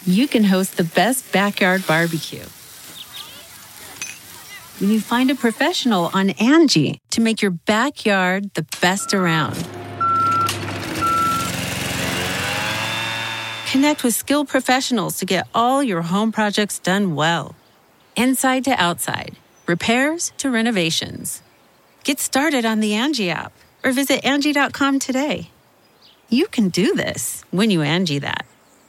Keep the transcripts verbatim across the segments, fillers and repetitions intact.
you can host the best backyard barbecue. When you find a professional on Angie to make your backyard the best around. Connect with skilled professionals to get all your home projects done well. Inside to outside, repairs to renovations. Get started on the Angie app or visit Angie dot com today. You can do this when you Angie that.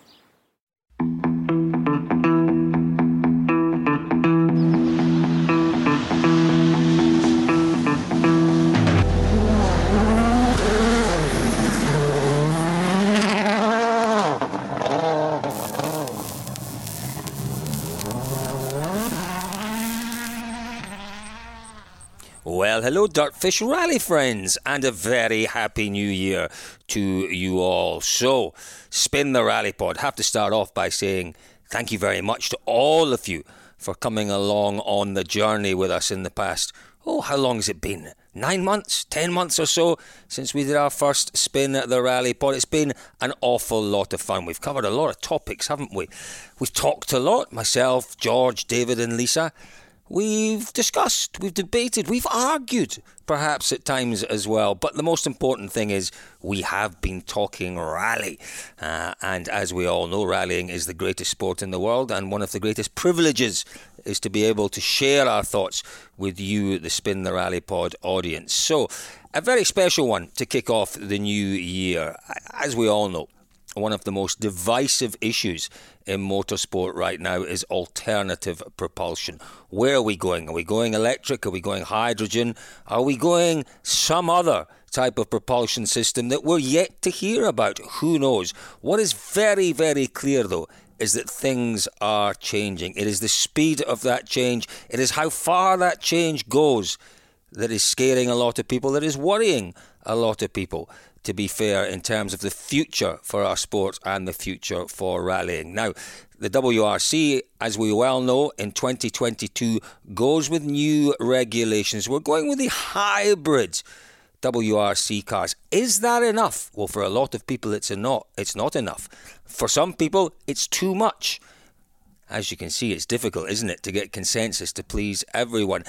Well, hello, Dirtfish Rally friends, and a very happy new year to you all. So, Spin the Rally Pod. Have to start off by saying thank you very much to all of you for coming along on the journey with us in the past. Oh, how long has it been? Nine months, ten months or so since we did our first Spin the Rally Pod. It's been an awful lot of fun. We've covered a lot of topics, haven't we? We've talked a lot, myself, George, David and Lisa. We've discussed, we've debated, we've argued, perhaps at times as well. But the most important thing is we have been talking rally. Uh, and as we all know, rallying is the greatest sport in the world, and one of the greatest privileges is to be able to share our thoughts with you, the Spin the Rally Pod audience. So, a very special one to kick off the new year. As we all know, one of the most divisive issues in motorsport right now is alternative propulsion. Where are we going? Are we going electric? Are we going hydrogen? Are we going some other type of propulsion system that we're yet to hear about? Who knows? What is very, very clear, though, is that things are changing. It is the speed of that change. It is how far that change goes that is scaring a lot of people, that is worrying a lot of people, to be fair, in terms of the future for our sport and the future for rallying. Now, the W R C, as we well know, in twenty twenty-two goes with new regulations. We're going with the hybrid W R C cars. Is that enough? Well, for a lot of people, it's not. It's not enough. For some people, it's too much. As you can see, it's difficult, isn't it, to get consensus to please everyone.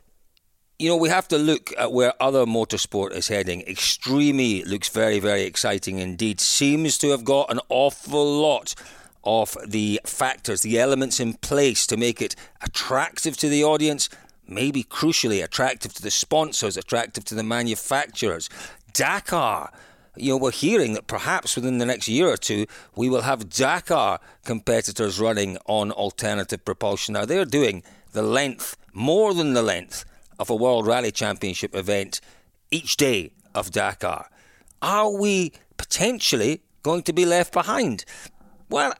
You know, we have to look at where other motorsport is heading. Extreme E looks very, very exciting indeed. Seems to have got an awful lot of the factors, the elements in place to make it attractive to the audience, maybe crucially attractive to the sponsors, attractive to the manufacturers. Dakar, you know, we're hearing that perhaps within the next year or two, we will have Dakar competitors running on alternative propulsion. Now, they're doing the length, more than the length, of a World Rally Championship event each day of Dakar. Are we potentially going to be left behind? Well,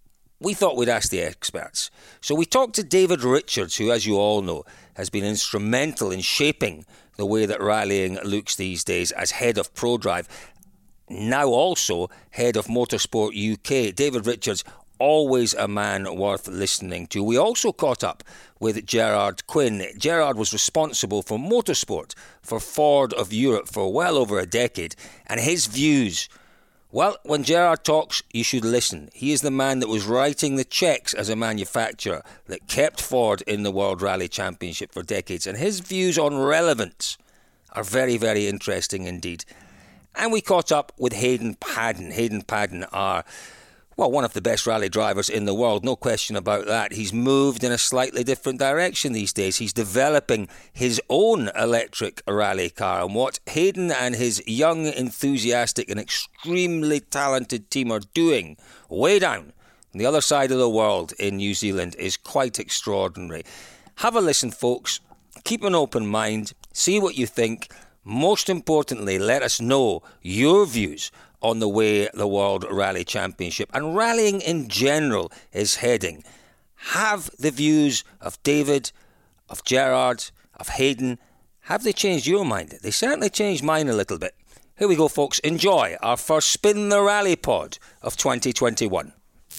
we thought we'd ask the experts. So we talked to David Richards, who, as you all know, has been instrumental in shaping the way that rallying looks these days as head of ProDrive, now also head of Motorsport U K. David Richards, always a man worth listening to. We also caught up with Gerard Quinn. Gerard was responsible for motorsport for Ford of Europe for well over a decade, and his views, well, when Gerard talks, you should listen. He is the man that was writing the checks as a manufacturer that kept Ford in the World Rally Championship for decades, and his views on relevance are very, very interesting indeed. And we caught up with Hayden Paddon. Hayden Paddon are, well, one of the best rally drivers in the world, no question about that. He's moved in a slightly different direction these days. He's developing his own electric rally car. And what Hayden and his young, enthusiastic and extremely talented team are doing way down on the other side of the world in New Zealand is quite extraordinary. Have a listen, folks. Keep an open mind. See what you think. Most importantly, let us know your views on the way the World Rally Championship and rallying in general is heading. Have the views of David, of Gerard, of Hayden, have they changed your mind? They certainly changed mine a little bit. Here we go, folks. Enjoy our first Spin the Rally Pod of twenty twenty-one.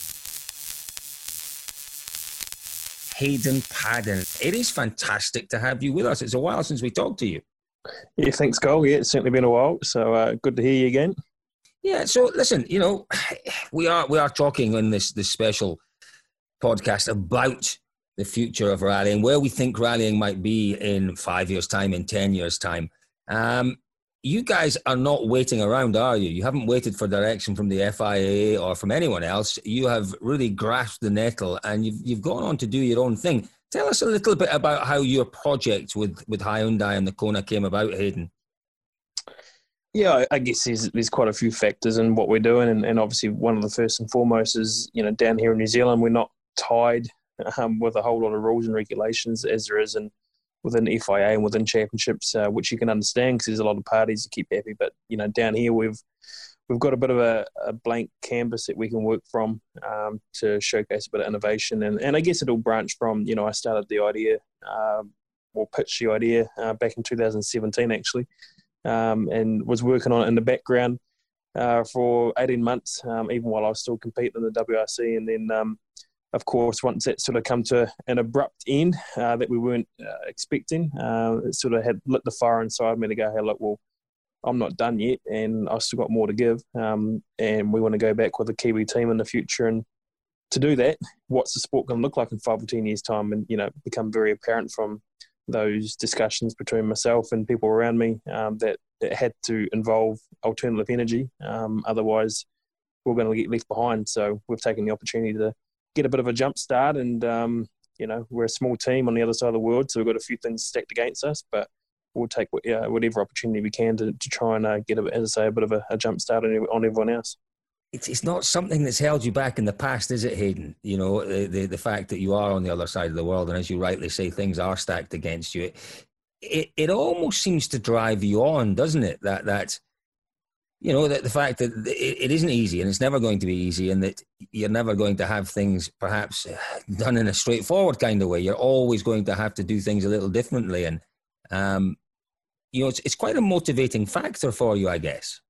Hayden Paddon, it is fantastic to have you with us. It's a while since we talked to you. Yeah, thanks, Cole. Yeah, it's certainly been a while, so uh, good to hear you again. Yeah. So listen, you know, we are we are talking on this this special podcast about the future of rallying, where we think rallying might be in five years' time, in ten years' time. Um, you guys are not waiting around, are you? You haven't waited for direction from the F I A or from anyone else. You have really grasped the nettle and you've you've gone on to do your own thing. Tell us a little bit about how your project with, with Hyundai and the Kona came about, Hayden. Yeah, I guess there's there's quite a few factors in what we're doing, and, and obviously one of the first and foremost is, you know, down here in New Zealand, we're not tied um, with a whole lot of rules and regulations as there is in within F I A and within championships, uh, which you can understand because there's a lot of parties to keep happy. But you know, down here we've we've got a bit of a, a blank canvas that we can work from um, to showcase a bit of innovation, and and I guess it'll branch from, you know, I started the idea um, or pitched the idea uh, back in two thousand seventeen actually. Um, and was working on it in the background uh, for eighteen months, um, even while I was still competing in the W R C. And then, um, of course, once that sort of come to an abrupt end uh, that we weren't uh, expecting, uh, it sort of had lit the fire inside me to go, hey, look, well, I'm not done yet, and I've still got more to give. Um, and we want to go back with a Kiwi team in the future. And to do that, what's the sport going to look like in five or ten years' time? And, you know, become very apparent from those discussions between myself and people around me um, that it had to involve alternative energy. Um, otherwise, we're going to get left behind. So we've taken the opportunity to get a bit of a jump start. And, um, you know, we're a small team on the other side of the world, so we've got a few things stacked against us, but we'll take uh, whatever opportunity we can to, to try and uh, get, a, as I say, a bit of a, a jump start on, on everyone else. It's it's not something that's held you back in the past, is it, Hayden? You know, the, the, the fact that you are on the other side of the world, and as you rightly say, things are stacked against you. It, it, it almost seems to drive you on, doesn't it? That, that you know, that the fact that it, it isn't easy, and it's never going to be easy, and that you're never going to have things perhaps done in a straightforward kind of way. You're always going to have to do things a little differently. And, um, you know, it's it's quite a motivating factor for you, I guess.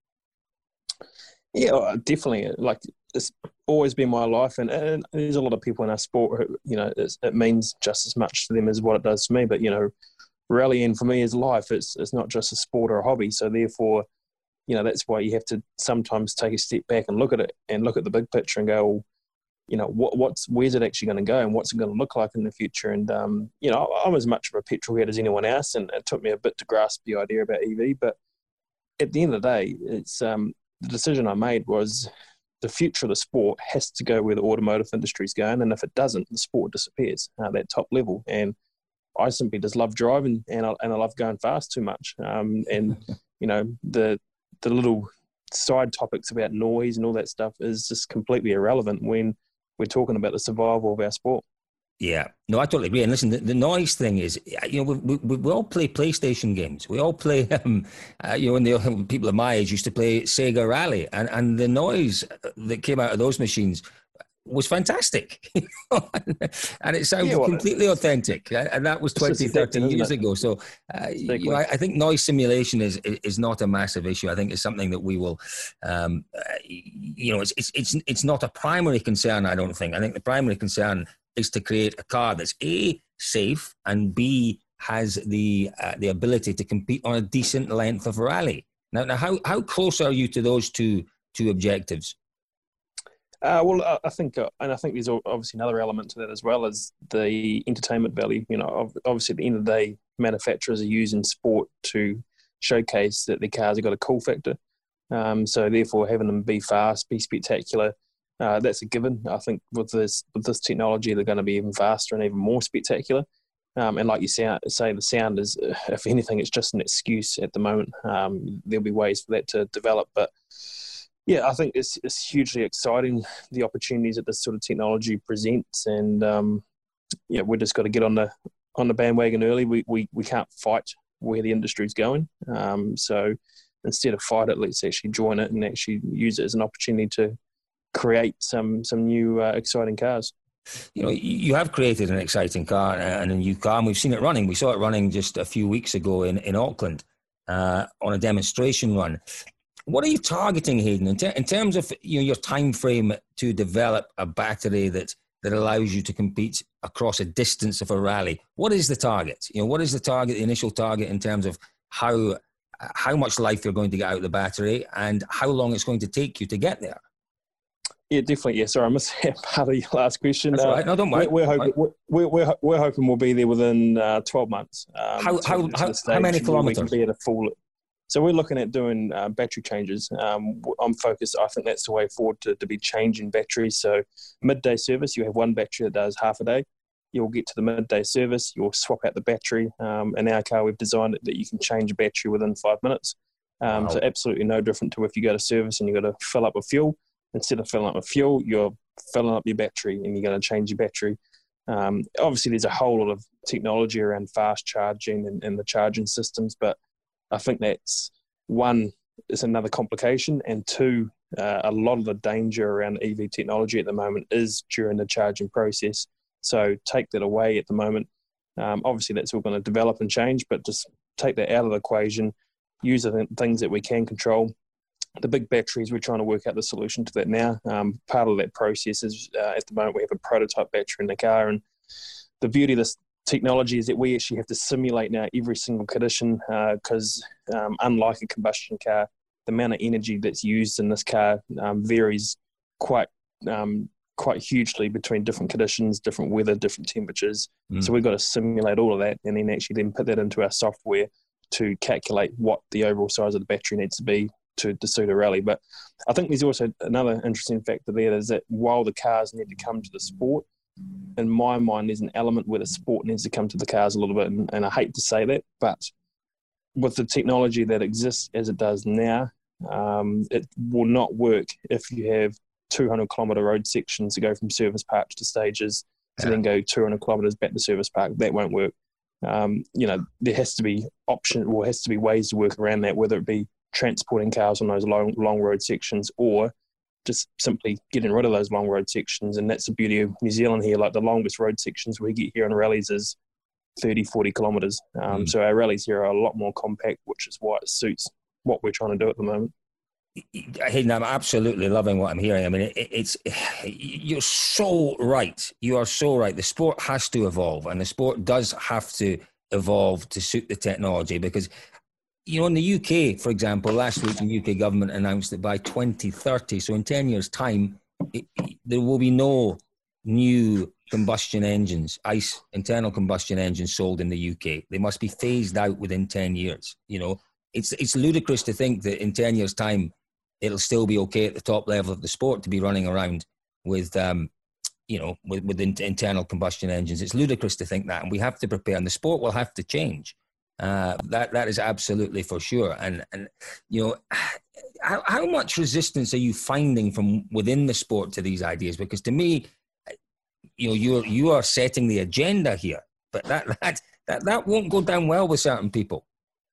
Yeah, definitely. Like, it's always been my life, and, and there's a lot of people in our sport who, you know, it's, it means just as much to them as what it does to me. But, you know, rallying for me is life. It's it's not just a sport or a hobby. So therefore, you know, that's why you have to sometimes take a step back and look at it and look at the big picture and go, well, you know, what what's where's it actually going to go and what's it going to look like in the future? And um, you know, I'm as much of a petrol head as anyone else, and it took me a bit to grasp the idea about E V. But at the end of the day, it's um. the decision I made was the future of the sport has to go where the automotive industry is going, and if it doesn't, the sport disappears at that top level. And I simply just love driving, and I, and I love going fast too much. Um, and you know, the the little side topics about noise and all that stuff is just completely irrelevant when we're talking about the survival of our sport. Yeah, no, I totally agree. And listen, the, the noise thing is, you know, we, we, we all play PlayStation games. We all play, um, uh, you know, when the people of my age used to play Sega Rally, and, and the noise that came out of those machines was fantastic. And it sounds yeah, well, completely authentic. And that was twenty, thirty years ago. So, uh, you know, I, I think noise simulation is is not a massive issue. I think it's something that we will, um, uh, you know, it's, it's, it's, it's not a primary concern, I don't think. I think the primary concern is to create a car that's A, safe, and B, has the uh, the ability to compete on a decent length of rally. Now, now how, how close are you to those two two objectives? Uh, well, I think, uh, and I think there's obviously another element to that as well, as the entertainment value. You know, obviously at the end of the day, manufacturers are using sport to showcase that their cars have got a cool factor. Um, so therefore, having them be fast, be spectacular, Uh, that's a given. I think with this with this technology, they're going to be even faster and even more spectacular. Um, and like you sound, say, the sound is, if anything, it's just an excuse at the moment. Um, there'll be ways for that to develop. But yeah, I think it's it's hugely exciting, the opportunities that this sort of technology presents. And um, yeah, we've just got to get on the on the bandwagon early. We we we can't fight where the industry's going. Um, so instead of fight it, let's actually join it and actually use it as an opportunity to create some some new uh, exciting cars. You know, you have created an exciting car and a new car, and we've seen it running. We saw it running just a few weeks ago in, in Auckland uh, on a demonstration run. What are you targeting, Hayden, in, ter- in terms of, you know, your time frame to develop a battery that that allows you to compete across a distance of a rally? What is the target? You know, what is the target, the initial target in terms of how how much life you're going to get out of the battery and how long it's going to take you to get there. Yeah, definitely. Yeah, sorry, I missed part of your last question. That's uh, right. No, don't worry. We're, we're, hoping, we're, we're, we're hoping we'll be there within uh, twelve months. Um, how, how, how, how many kilometres? We can be at a full. So we're looking at doing uh, battery changes. Um, I'm focused. I think that's the way forward to, to be changing batteries. So midday service, you have one battery that does half a day. You'll get to the midday service. You'll swap out the battery. Um, in our car, we've designed it that you can change a battery within five minutes. Um, wow. So absolutely no different to if you go to service and you've got to fill up with fuel. Instead of filling up with fuel, you're filling up your battery and you're going to change your battery. Um, obviously, there's a whole lot of technology around fast charging and, and the charging systems, but I think that's, one, is another complication, and two, uh, a lot of the danger around E V technology at the moment is during the charging process. So take that away at the moment. Um, obviously, that's all going to develop and change, but just take that out of the equation, use the things that we can control. The big batteries, we're trying to work out the solution to that now. Um, part of that process is uh, at the moment we have a prototype battery in the car, and the beauty of this technology is that we actually have to simulate now every single condition because uh, um, unlike a combustion car, the amount of energy that's used in this car um, varies quite um, quite hugely between different conditions, different weather, different temperatures. Mm. So we've got to simulate all of that and then actually then put that into our software to calculate what the overall size of the battery needs to be to, to suit a rally. But I think there's also another interesting factor there is that while the cars need to come to the sport, in my mind there's an element where the sport needs to come to the cars a little bit, and, and I hate to say that, but with the technology that exists as it does now, um, it will not work if you have two hundred kilometre road sections to go from service park to stages to yeah. then go two hundred kilometres back to service park. That won't work. Um, you know, there has to be option, or has to be ways to work around that, whether it be transporting cars on those long, long road sections or just simply getting rid of those long road sections. And that's the beauty of New Zealand here. Like the longest road sections we get here on rallies is thirty, forty kilometres. Um, mm. So our rallies here are a lot more compact, which is why it suits what we're trying to do at the moment. Hayden, I'm absolutely loving what I'm hearing. I mean, it, it's you're so right. You are so right. The sport has to evolve, and the sport does have to evolve to suit the technology. Because, you know, in the U K, for example, last week the U K government announced that by twenty thirty, so in ten years' time, it, it, there will be no new combustion engines, ICE, internal combustion engines sold in the U K. They must be phased out within ten years. You know, it's it's ludicrous to think that in ten years' time, it'll still be okay at the top level of the sport to be running around with, um, you know, with, with in, internal combustion engines. It's ludicrous to think that, and we have to prepare, and the sport will have to change. Uh, that that is absolutely for sure. And and you know, how, how much resistance are you finding from within the sport to these ideas? Because to me, you know, you you are setting the agenda here, but that that that that won't go down well with certain people.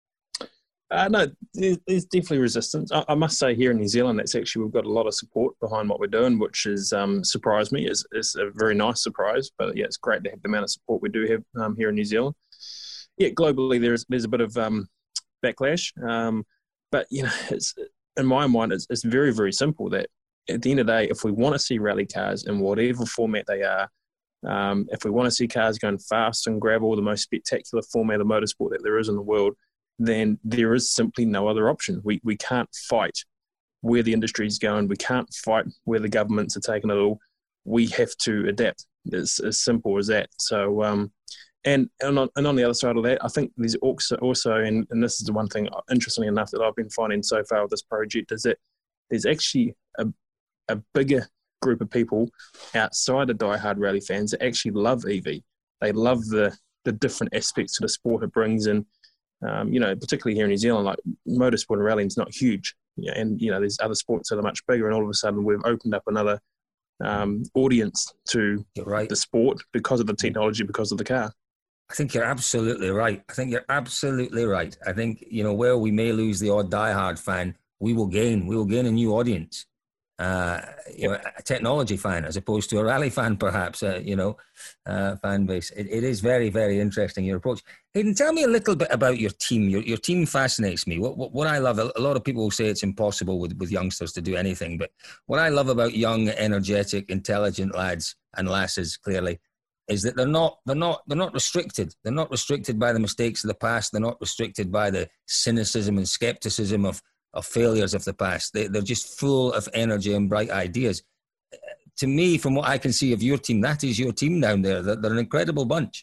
Uh, no, there's, there's definitely resistance. I, I must say here in New Zealand, that's actually, we've got a lot of support behind what we're doing, which has um, surprised me. It's, it's a very nice surprise, but yeah, it's great to have the amount of support we do have um, here in New Zealand. Yeah, globally there's there's a bit of um, backlash, um, but you know, it's, in my mind, it's, it's very, very simple that at the end of the day, if we want to see rally cars in whatever format they are, um, if we want to see cars going fast and grab all the most spectacular format of motorsport that there is in the world, then there is simply no other option. We we can't fight where the industry is going. We can't fight where the governments are taking it all. We have to adapt. It's as simple as that. So, um, and and on, and on the other side of that, I think there's also, also and, and this is the one thing, interestingly enough, that I've been finding so far with this project, is that there's actually a, a bigger group of people outside of diehard rally fans that actually love E V. They love the, the different aspects to the sport it brings in. Um, you know, particularly here in New Zealand, like motorsport and rallying is not huge, you know, and you know, there's other sports that are much bigger, and all of a sudden we've opened up another um, audience to right. the sport because of the technology, because of the car. I think you're absolutely right. I think you're absolutely right. I think, you know, where we may lose the odd diehard fan, we will gain. We will gain a new audience. Uh, you know, a technology fan as opposed to a rally fan, perhaps, uh, you know, uh, fan base. It, it is very, very interesting, your approach. Hayden, tell me a little bit about your team. Your, your team fascinates me. What, what, what I love, a lot of people will say it's impossible with, with youngsters to do anything, but what I love about young, energetic, intelligent lads and lasses, clearly, is that they're not they're not they're not restricted. They're not restricted by the mistakes of the past. They're not restricted by the cynicism and skepticism of, of failures of the past. They, they're just full of energy and bright ideas. To me, from what I can see of your team, that is your team down there. They're, they're an incredible bunch.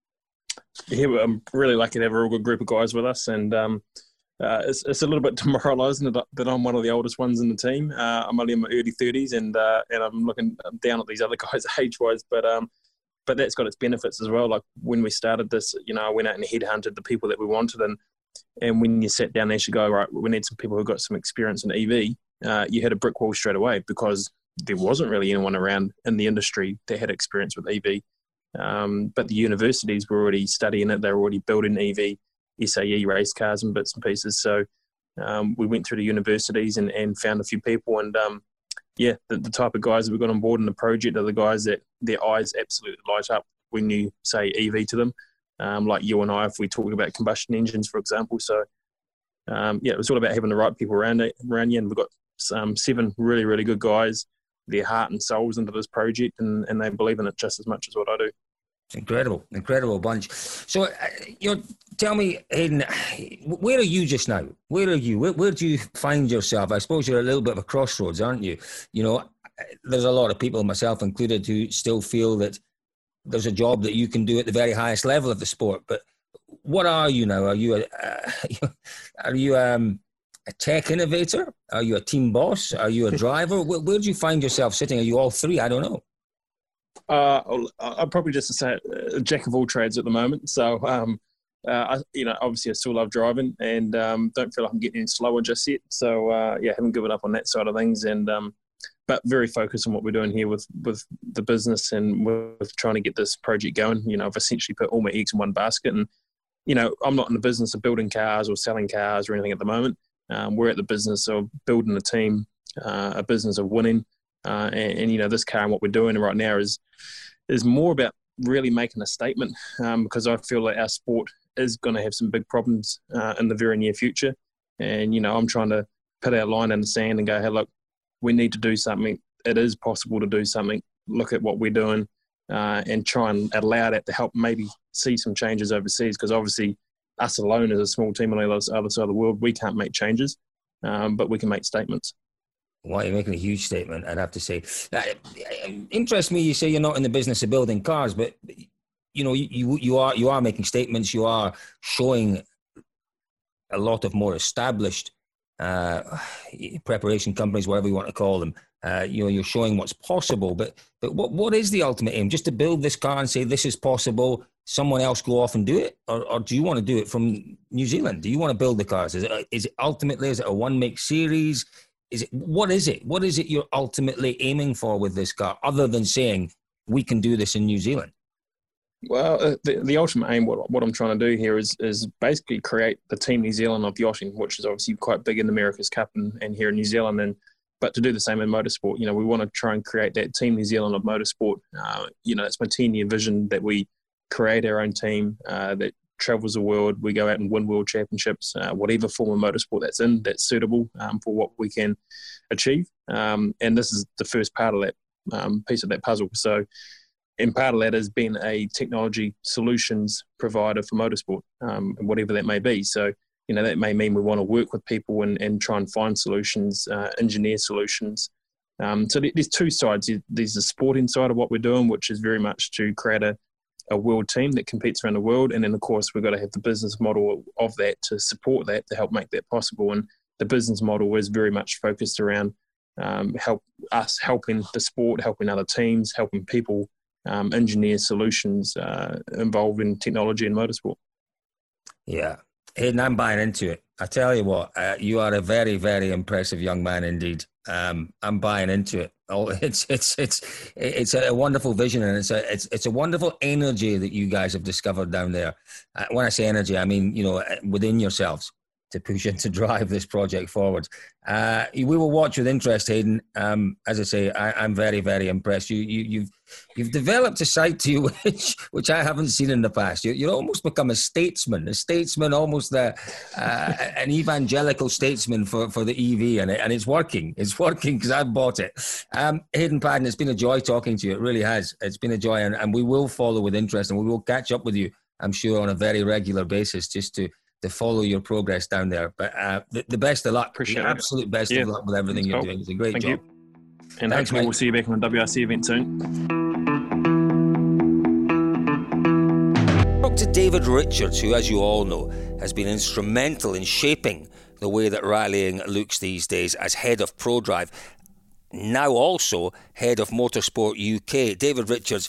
Yeah, I'm really lucky to have a real good group of guys with us, and um, uh, it's, it's a little bit demoralising that, that I'm one of the oldest ones in the team. Uh, I'm only in my early thirties, and uh, and I'm looking down at these other guys age-wise, but um, but that's got its benefits as well. Like when we started this, you know, I went out and headhunted the people that we wanted, and and when you sat down there, you go, right, we need some people who got some experience in E V. Uh, you hit a brick wall straight away because there wasn't really anyone around in the industry that had experience with E V. Um, but the universities were already studying it. They were already building E V, S A E race cars and bits and pieces. So um, we went through the universities and, and found a few people. And um, yeah, the, the type of guys that we got on board in the project are the guys that their eyes absolutely light up when you say E V to them. Um, like you and I, if we talk about combustion engines, for example. So um, yeah, it was all about having the right people around it, around you. And we've got um, seven really, really good guys, their heart and souls into this project, and, and they believe in it just as much as what I do. Incredible, incredible bunch. So, uh, you know, tell me, Hayden, where are you just now? Where are you? Where, where do you find yourself? I suppose you're a little bit of a crossroads, aren't you? You know, there's a lot of people, myself included, who still feel that there's a job that you can do at the very highest level of the sport. But what are you now? Are you a, uh, are you um, a tech innovator? Are you a team boss? Are you a driver? where, where do you find yourself sitting? Are you all three? I don't know. Uh, I'll probably just say a jack of all trades at the moment. So, um, uh, I, you know, obviously I still love driving and um, don't feel like I'm getting any slower just yet. So, uh, yeah, haven't given up on that side of things. And um, but very focused on what we're doing here with, with the business and with trying to get this project going. You know, I've essentially put all my eggs in one basket. And, you know, I'm not in the business of building cars or selling cars or anything at the moment. Um, we're at the business of building a team, uh, a business of winning. Uh, and, and, you know, this car and what we're doing right now is is more about really making a statement um, because I feel like our sport is going to have some big problems uh, in the very near future. And, you know, I'm trying to put our line in the sand and go, hey, look, we need to do something. It is possible to do something. Look at what we're doing uh, and try and allow that to help maybe see some changes overseas, because obviously us alone as a small team on the other side of the world, we can't make changes, um, but we can make statements. Well, you're making a huge statement, I'd have to say. Uh, it interests me, you say you're not in the business of building cars, but, you know, you, you are you are making statements. You are showing a lot of more established uh, preparation companies, whatever you want to call them. Uh, you know, you're showing what's possible. But but what what is the ultimate aim? Just to build this car and say this is possible, someone else go off and do it? Or, or do you want to do it from New Zealand? Do you want to build the cars? Is it, is it ultimately, is it a one-make series? Is it, what is it? What is it you're ultimately aiming for with this car, other than saying we can do this in New Zealand? Well, uh, the, the ultimate aim, what, what I'm trying to do here is is basically create the Team New Zealand of yachting, which is obviously quite big in the America's Cup and, and here in New Zealand, and but to do the same in motorsport. You know, we want to try and create that Team New Zealand of motorsport. Uh, you know, it's my ten-year vision that we create our own team uh, that travels the world. We go out and win world championships, uh, whatever form of motorsport that's in, that's suitable um, for what we can achieve. Um, and this is the first part of that um, piece of that puzzle. So, and part of that has been a technology solutions provider for motorsport, um, whatever that may be. So, you know, that may mean we want to work with people and, and try and find solutions, uh, engineer solutions. Um, so there's two sides. There's the sporting side of what we're doing, which is very much to create a a world team that competes around the world. And then, of course, we've got to have the business model of that to support that, to help make that possible. And the business model is very much focused around um, help us helping the sport, helping other teams, helping people um, engineer solutions uh, involving technology and motorsport. Yeah. Hayden, I'm buying into it. I tell you what, uh, you are a very, very impressive young man indeed. Um, I'm buying into it. Oh, it's it's it's it's a wonderful vision, and it's a it's it's a wonderful energy that you guys have discovered down there. Uh, when I say energy, I mean, you know, within yourselves. to push and to drive this project forward. Uh, we will watch with interest, Hayden. Um, as I say, I, I'm very, very impressed. You, you, you've you've developed a side to you which which I haven't seen in the past. You you almost become a statesman, a statesman, almost the, uh, an evangelical statesman for, for the E V, and it, and it's working. It's working because I've bought it. Um, Hayden Paddon, it's been a joy talking to you. It really has. It's been a joy, and, and we will follow with interest, and we will catch up with you, I'm sure, on a very regular basis, just to. to follow your progress down there. But uh, the, the best of luck. Appreciate the it. absolute best yeah. of luck with everything you're doing. It's a great Thank job. You. And Thanks, hopefully mate. we'll see you back on the W R C event soon. Talk to David Richards, who, as you all know, has been instrumental in shaping the way that rallying looks these days as head of ProDrive, now also head of Motorsport U K. David Richards.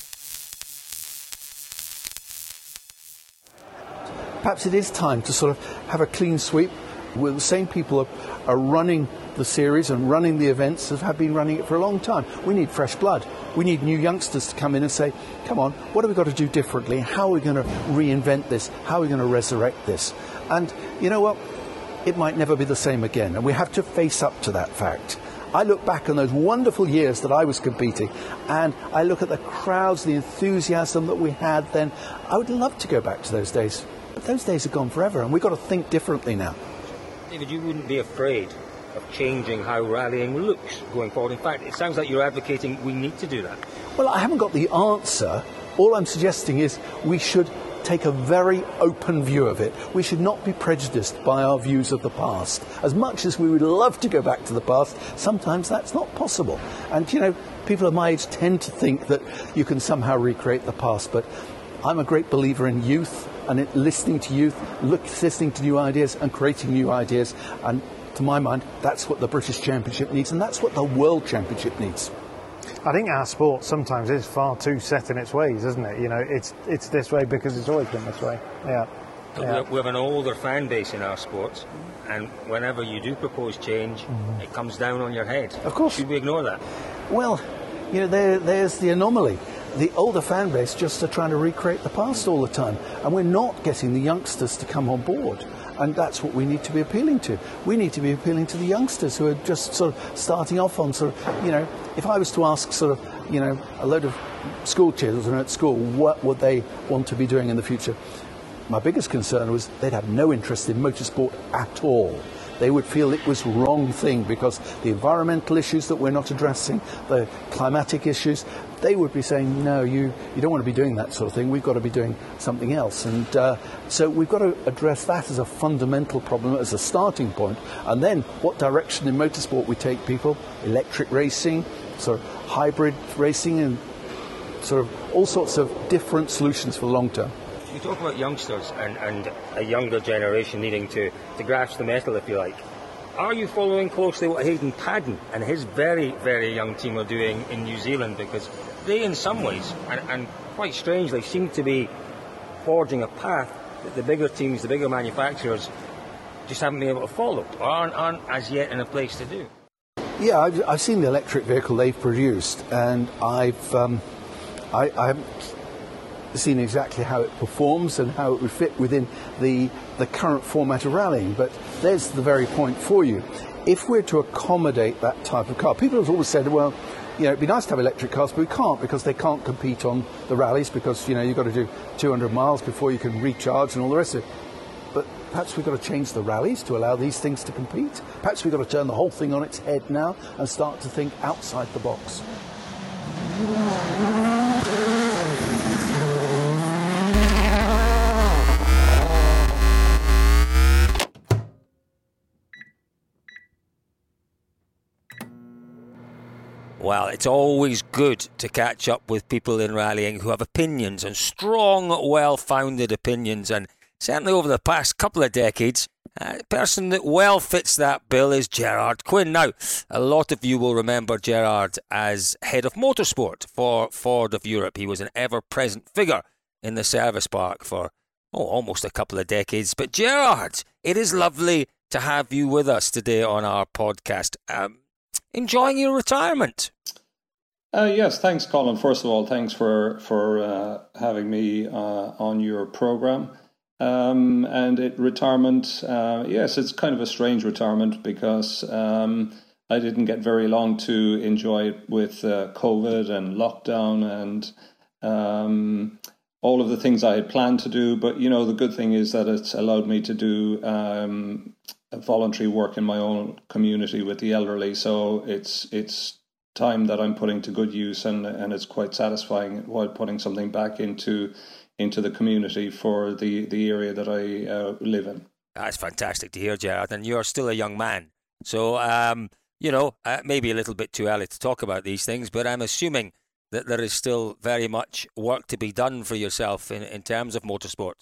Perhaps it is time to sort of have a clean sweep. Where the same people are, are running the series and running the events that have been running it for a long time. We need fresh blood. We need new youngsters to come in and say, come on, what have we got to do differently? How are we going to reinvent this? How are we going to resurrect this? And you know what? It might never be the same again. And we have to face up to that fact. I look back on those wonderful years that I was competing, and I look at the crowds, the enthusiasm that we had then. I would love to go back to those days. But those days are gone forever, and we've got to think differently now. David, you wouldn't be afraid of changing how rallying looks going forward. In fact, it sounds like you're advocating we need to do that. Well, I haven't got the answer. All I'm suggesting is we should take a very open view of it. We should not be prejudiced by our views of the past. As much as we would love to go back to the past, sometimes that's not possible. And, you know, people of my age tend to think that you can somehow recreate the past, but I'm a great believer in youth and in listening to youth, look, listening to new ideas and creating new ideas. And to my mind, that's what the British Championship needs, and that's what the World Championship needs. I think our sport sometimes is far too set in its ways, isn't it? You know, it's it's this way because it's always been this way. Yeah. yeah. We have an older fan base in our sports, and whenever you do propose change, mm-hmm. it comes down on your head. Of course. Should we ignore that? Well, you know, there, there's the anomaly. The older fan base just are trying to recreate the past all the time, and we're not getting the youngsters to come on board. And that's what we need to be appealing to. We need to be appealing to the youngsters who are just sort of starting off on sort of, you know, if I was to ask sort of, you know, a load of school children at school, what would they want to be doing in the future? My biggest concern was they'd have no interest in motorsport at all. They would feel it was wrong thing because the environmental issues that we're not addressing, the climatic issues, they would be saying, no, you, you don't want to be doing that sort of thing. We've got to be doing something else. And uh, so we've got to address that as a fundamental problem, as a starting point. And then what direction in motorsport we take people, electric racing, sort of hybrid racing, and sort of all sorts of different solutions for the long term. You talk about youngsters and, and a younger generation needing to, to grasp the metal, if you like. Are you following closely what Hayden Paddon and his very, very young team are doing in New Zealand? Because they, in some ways, and, and quite strangely, seem to be forging a path that the bigger teams, the bigger manufacturers, just haven't been able to follow, or aren't, aren't as yet in a place to do. Yeah, I've, I've seen the electric vehicle they've produced, and I've um, I, I haven't seen exactly how it performs and how it would fit within the the current format of rallying. But there's the very point for you. If we're to accommodate that type of car, people have always said, well, you know, it'd be nice to have electric cars, but we can't because they can't compete on the rallies because, you know, you've got to do two hundred miles before you can recharge and all the rest of it. But perhaps we've got to change the rallies to allow these things to compete. Perhaps we've got to turn the whole thing on its head now and start to think outside the box. Well, it's always good to catch up with people in rallying who have opinions, and strong, well-founded opinions. And certainly over the past couple of decades, a person that well fits that bill is Gerard Quinn. Now, a lot of you will remember Gerard as head of motorsport for Ford of Europe. He was an ever-present figure in the service park for oh, almost a couple of decades. But Gerard, it is lovely to have you with us today on our podcast. Um, enjoying your retirement? Uh, yes, thanks, Colin. First of all, thanks for for uh, having me uh, on your programme. Um, and it retirement, uh, yes, it's kind of a strange retirement because um, I didn't get very long to enjoy it with uh, COVID and lockdown and um, all of the things I had planned to do. But, you know, the good thing is that it's allowed me to do um, voluntary work in my own community with the elderly. So it's it's time that I'm putting to good use, and, and it's quite satisfying while putting something back into into the community for the, the area that I uh, live in. That's fantastic to hear, Gerard. And you're still a young man. So, um, you know, uh, maybe a little bit too early to talk about these things, but I'm assuming that there is still very much work to be done for yourself in, in terms of motorsport.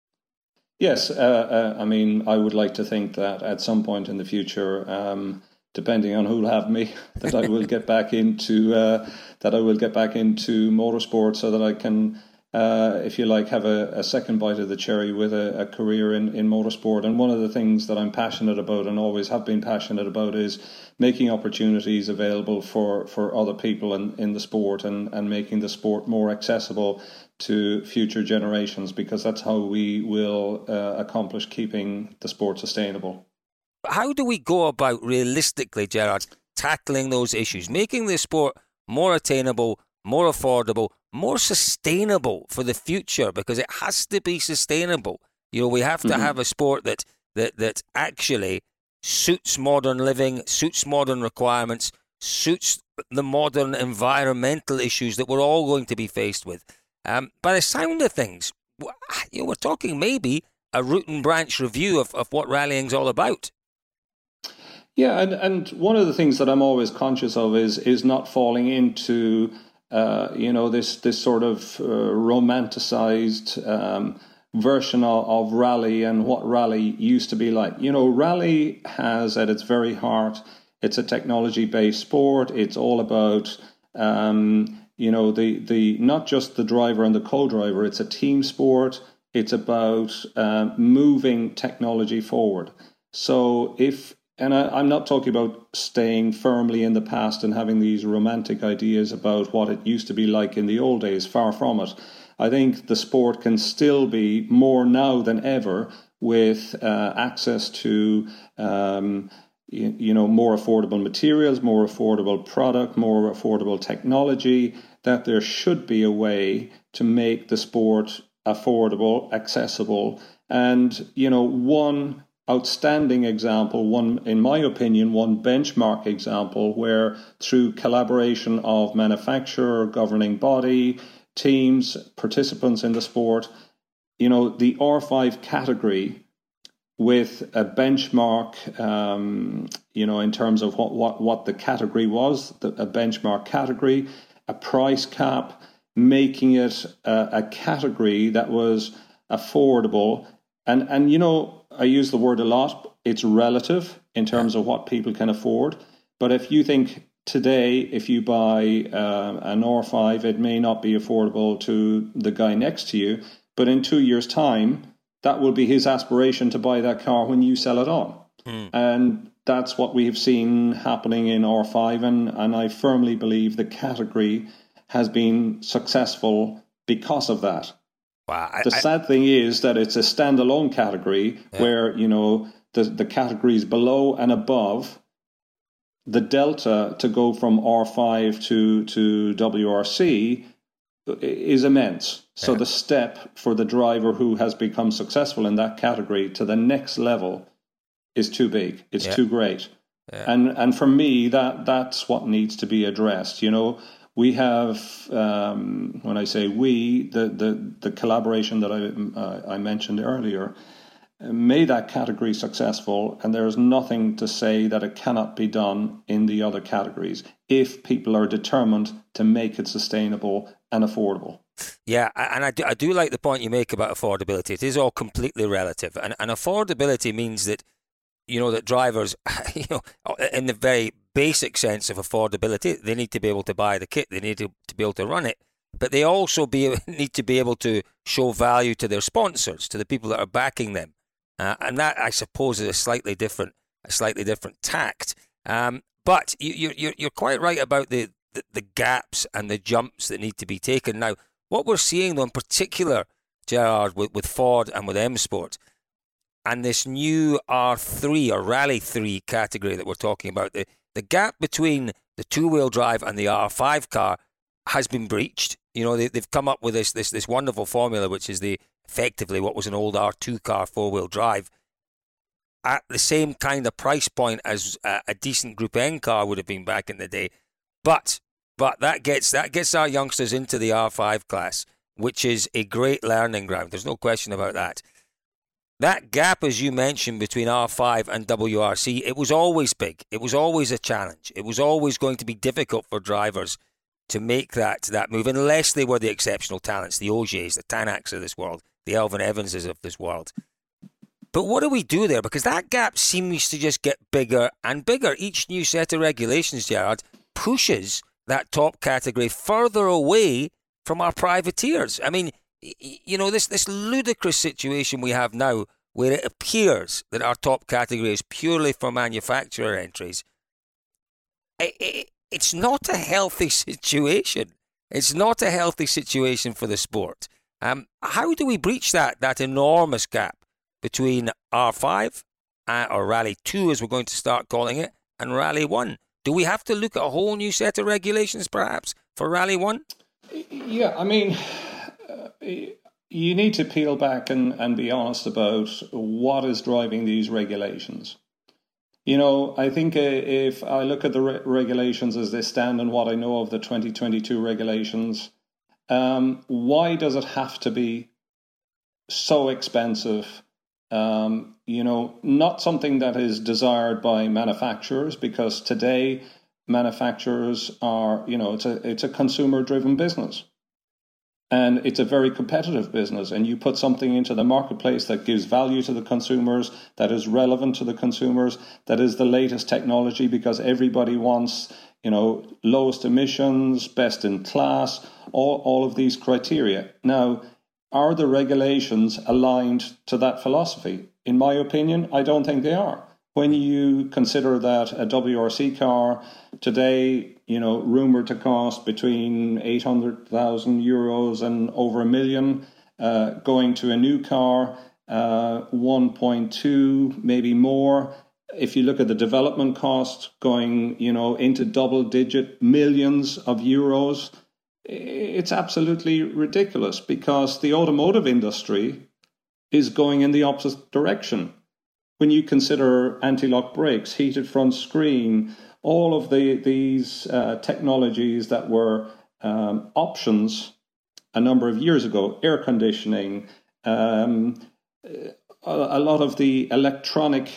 Yes, uh, uh, I mean, I would like to think that at some point in the future, um, depending on who'll have me, that I will get back into uh, that I will get back into motorsport so that I can, uh, if you like, have a, a second bite of the cherry with a, a career in, in motorsport. And one of the things that I'm passionate about and always have been passionate about is making opportunities available for, for other people in, in the sport and, and making the sport more accessible to future generations, because that's how we will uh, accomplish keeping the sport sustainable. How do we go about realistically, Gerard, tackling those issues, making the sport more attainable, more affordable, more sustainable for the future? Because it has to be sustainable. You know, we have to mm-hmm. have a sport that, that, that actually suits modern living, suits modern requirements, suits the modern environmental issues that we're all going to be faced with. Um, by the sound of things, you know, we're talking maybe a root and branch review of, of what rallying's all about. Yeah, and, and one of the things that I'm always conscious of is is not falling into uh, you know this this sort of uh, romanticized um, version of, of rally and what rally used to be like. You know, rally has at its very heart, it's a technology-based sport. It's all about um, you know the the not just the driver and the co-driver. It's a team sport. It's about uh, moving technology forward. So if And I, I'm not talking about staying firmly in the past and having these romantic ideas about what it used to be like in the old days. Far from it. I think the sport can still be more now than ever with uh, access to um, you, you know more affordable materials, more affordable product, more affordable technology. That there should be a way to make the sport affordable, accessible, and you know one outstanding example, one, in my opinion, one benchmark example where through collaboration of manufacturer, governing body, teams, participants in the sport, you know, the R five category with a benchmark, um, you know, in terms of what, what, what the category was, the, a benchmark category, a price cap, making it a, a category that was affordable. And, and, you know, I use the word a lot. It's relative in terms of what people can afford. But if you think today, if you buy uh, an R five, it may not be affordable to the guy next to you. But in two years' time, that will be his aspiration to buy that car when you sell it on. Mm. And that's what we've seen happening in R five. And, and I firmly believe the category has been successful because of that. Wow, I, the sad I, thing is that it's a standalone category yeah. where, you know, the, the categories below and above, the delta to go from R five to, to W R C is immense. So yeah. the step for the driver who has become successful in that category to the next level is too big. It's yeah. too great. Yeah. And and for me, that that's what needs to be addressed, you know. We have, um, when I say we, the, the, the collaboration that I, uh, I mentioned earlier made that category successful, and there is nothing to say that it cannot be done in the other categories if people are determined to make it sustainable and affordable. Yeah, and I do, I do like the point you make about affordability. It is all completely relative, and, and affordability means that, you know, that drivers, you know, in the very basic sense of affordability, they need to be able to buy the kit, they need to, to be able to run it, but they also be need to be able to show value to their sponsors, to the people that are backing them, uh, and that, I suppose, is a slightly different, a slightly different tact. Um, but you, you're you're quite right about the, the the gaps and the jumps that need to be taken. Now, what we're seeing, though, in particular Gerard, with, with Ford and with M Sport. And this new R three or Rally three category that we're talking about, the, the gap between the two-wheel drive and the R five car has been breached. You know, they, they've come up with this, this this wonderful formula, which is the effectively what was an old R two car four-wheel drive, at the same kind of price point as a, a decent Group N car would have been back in the day. But but that gets that gets our youngsters into the R five class, which is a great learning ground. There's no question about that. That gap, as you mentioned, between R five and W R C, it was always big. It was always a challenge. It was always going to be difficult for drivers to make that that move, unless they were the exceptional talents, the O Js, the Tanaks of this world, the Elvin Evanses of this world. But what do we do there? Because that gap seems to just get bigger and bigger. Each new set of regulations, Gerard, pushes that top category further away from our privateers. I mean, you know, this, this ludicrous situation we have now where it appears that our top category is purely for manufacturer entries. It, it, it's not a healthy situation. It's not a healthy situation for the sport. Um, how do we breach that, that enormous gap between R five uh, or Rally two, as we're going to start calling it, and Rally one? Do we have to look at a whole new set of regulations, perhaps, for Rally one? Yeah, I mean, uh, you need to peel back and, and be honest about what is driving these regulations. You know, I think uh, if I look at the re- regulations as they stand and what I know of the twenty twenty-two regulations, um, why does it have to be so expensive? Um, you know, not something that is desired by manufacturers, because today manufacturers are, you know, it's a it's a consumer-driven business. And it's a very competitive business, and you put something into the marketplace that gives value to the consumers, that is relevant to the consumers, that is the latest technology, because everybody wants, you know, lowest emissions, best in class, all, all of these criteria. Now, are the regulations aligned to that philosophy? In my opinion, I don't think they are. When you consider that a W R C car today, you know, rumored to cost between eight hundred thousand euros and over a million, uh, going to a new car, uh, one point two, maybe more. If you look at the development cost going, you know, into double digit millions of euros, it's absolutely ridiculous, because the automotive industry is going in the opposite direction. When you consider anti-lock brakes, heated front screen, all of the these uh, technologies that were um, options a number of years ago, air conditioning, um, a, a lot of the electronic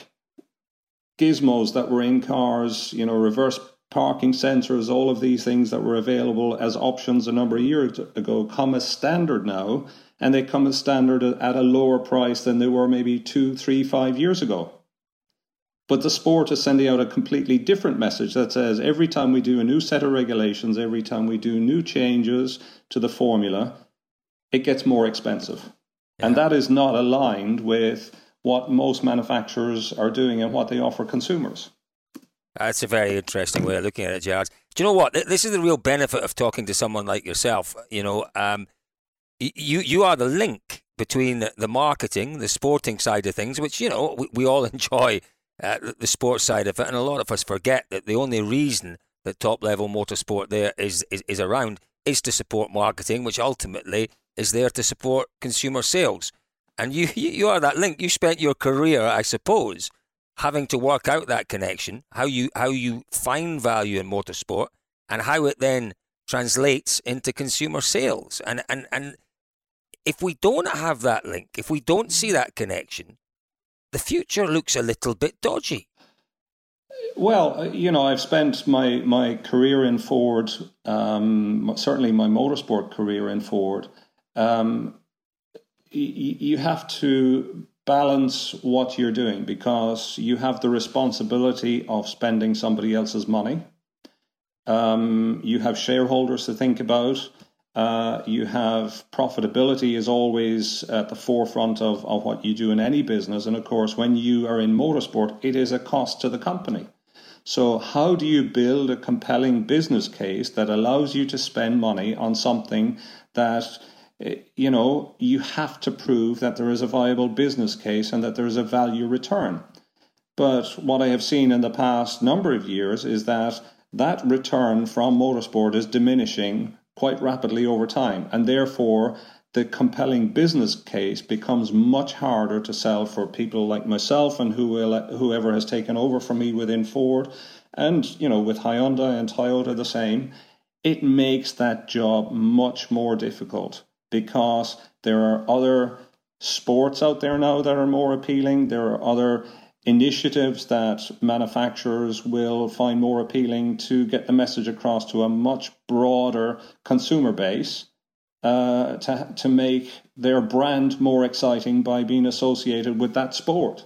gizmos that were in cars, you know, reverse parking sensors, all of these things that were available as options a number of years ago come as standard now, and they come as standard at a lower price than they were maybe two, three, five years ago. But the sport is sending out a completely different message that says every time we do a new set of regulations, every time we do new changes to the formula, it gets more expensive. Yeah. And that is not aligned with what most manufacturers are doing and what they offer consumers. That's a very interesting way of looking at it, Gerard. Do you know what? This is the real benefit of talking to someone like yourself. You know, um, you you are the link between the marketing, the sporting side of things, which, you know, we, we all enjoy uh, the sports side of it, and a lot of us forget that the only reason that top-level motorsport there is, is, is around is to support marketing, which ultimately is there to support consumer sales. And you, you, you are that link. You spent your career, I suppose, having to work out that connection, how you how you find value in motorsport and how it then translates into consumer sales. And and and if we don't have that link, if we don't see that connection, the future looks a little bit dodgy. Well, you know, I've spent my, my career in Ford, um, certainly my motorsport career in Ford. Um, y- you have to balance what you're doing, because you have the responsibility of spending somebody else's money. Um, you have shareholders to think about. Uh, you have profitability is always at the forefront of, of what you do in any business. And of course, when you are in motorsport, it is a cost to the company. So how do you build a compelling business case that allows you to spend money on something that you know, you have to prove that there is a viable business case and that there is a value return. But what I have seen in the past number of years is that that return from motorsport is diminishing quite rapidly over time, and therefore the compelling business case becomes much harder to sell for people like myself and who will, whoever has taken over from me within Ford, and you know, with Hyundai and Toyota the same. It makes that job much more difficult because there are other sports out there now that are more appealing. There are other initiatives that manufacturers will find more appealing to get the message across to a much broader consumer base, uh, to to make their brand more exciting by being associated with that sport.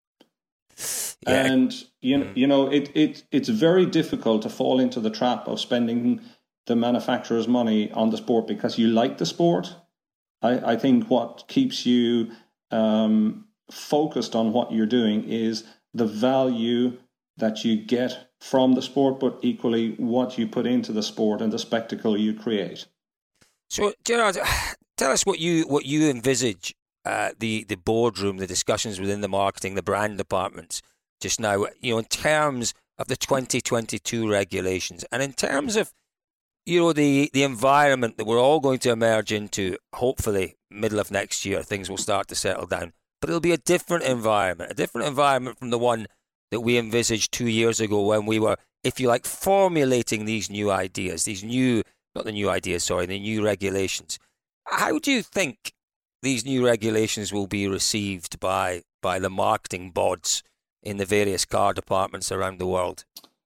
Yeah. And you know, you know, it it it's very difficult to fall into the trap of spending the manufacturer's money on the sport because you like the sport. I, I think what keeps you um, focused on what you're doing is the value that you get from the sport, but equally what you put into the sport and the spectacle you create. So, Gerard, tell us what you what you envisage uh, the the boardroom, the discussions within the marketing, the brand departments just now. You know, in terms of the twenty twenty-two regulations, and in terms of you know the the environment that we're all going to emerge into. Hopefully, middle of next year, things will start to settle down. But it'll be a different environment, a different environment from the one that we envisaged two years ago when we were, if you like, formulating these new ideas, these new, not the new ideas, sorry, the new regulations. How do you think these new regulations will be received by by the marketing bods in the various car departments around the world?